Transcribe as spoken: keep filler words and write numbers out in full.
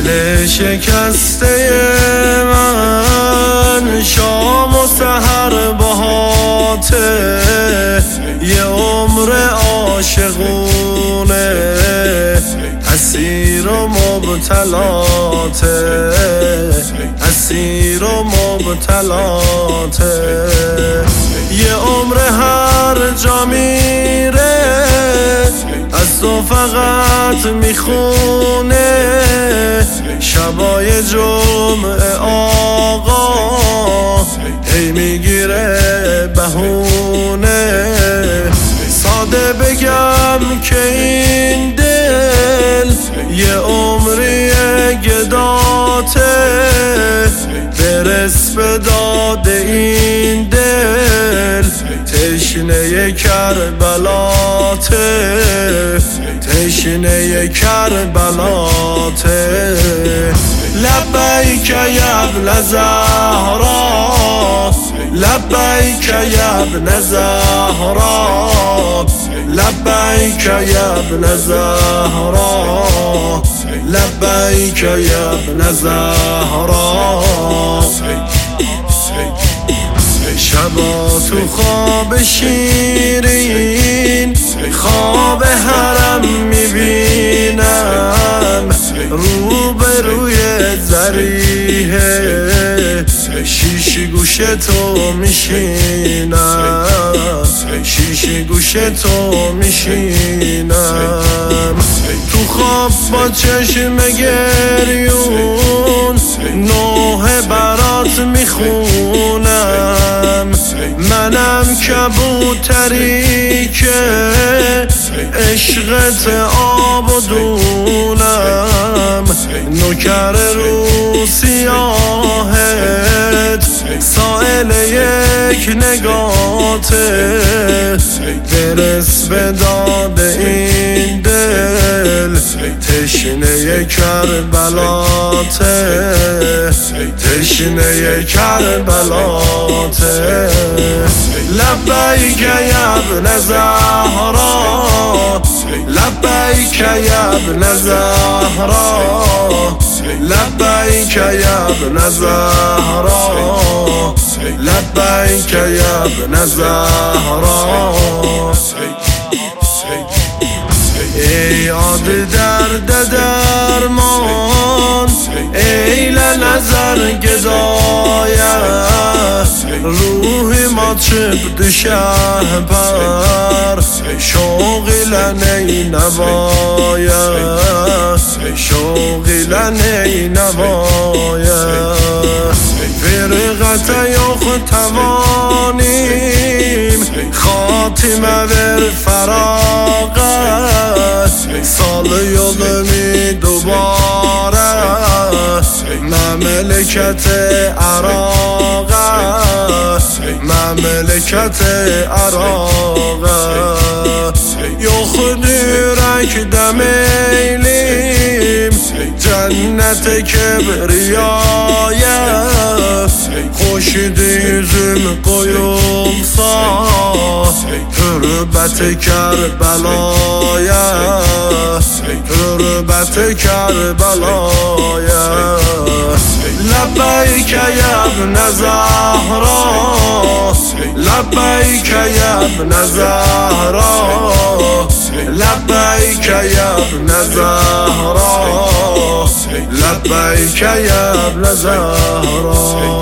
دل شکسته من شام و سحر باهاته، یه عمر عاشقونه اسیر و مبتلاته، اسیر و مبتلاته. یه عمر هر جا میره از تو فقط میخونه، شبای جمعه آقا هی میگیره بهونه. ساده بگم که این دل یه عمری گداته، برس به داد این دل تشنه کربلاته، تشنه کربلاته. لبیک یا ابن زهرا، لبیک یا ابن زهرا، لبیک یا ابن زهرا، لبیک یا ابن زهرا. شبا تو خواب شیرین خواب حرم میبینم، روبروی ضریحه شیش گوش تو میشینم، شیش گوش تو میشینم. تو خواب با چشم گریون نوحه برات میخونم، منم کبوتری که عشقت آب و دونم، نوکر رو سیاهت سائل یک نگاته، برس به داد این دل تشنه کربلاته، تشنه کربلاته. لبیک یا ابن زهرا، لبیک یا ابن زهرا، لبیک یا ابن زهرا، لبیک یا ابن زهرا. ای عاد درد درمان، ای لنظر گدایه، روحی ما چبد شهپر شوقی لنی نوایه، شوقی لنی نوایه. فرقت یخ توانیم خاتمه ور فراغت، سال یولمی دوباره مملکت عراق، مملکت عراق. یخ دیرک دمیلیم جنت کبریایه، خوش دیزم قیوم سا تربت کربلایه، تربت کربلایه. لبیک یا ابن زهرا، لبیک یا ابن زهرا، لبیک یا ابن زهرا، لبیک یا ابن زهرا.